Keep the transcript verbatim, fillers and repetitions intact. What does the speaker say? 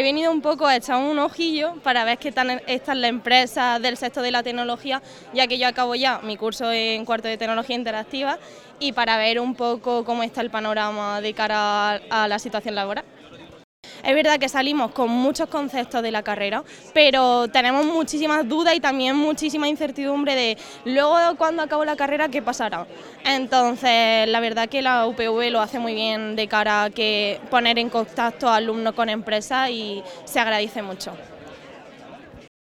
He venido un poco a echar un ojillo para ver qué tal están las empresas del sector de la tecnología, ya que yo acabo ya mi curso en cuarto de tecnología interactiva, y para ver un poco cómo está el panorama de cara a la situación laboral. Es verdad que salimos con muchos conceptos de la carrera, pero tenemos muchísimas dudas y también muchísima incertidumbre de luego cuando acabo la carrera qué pasará. Entonces, la verdad que la U P V lo hace muy bien de cara a que poner en contacto a alumnos con empresas y se agradece mucho.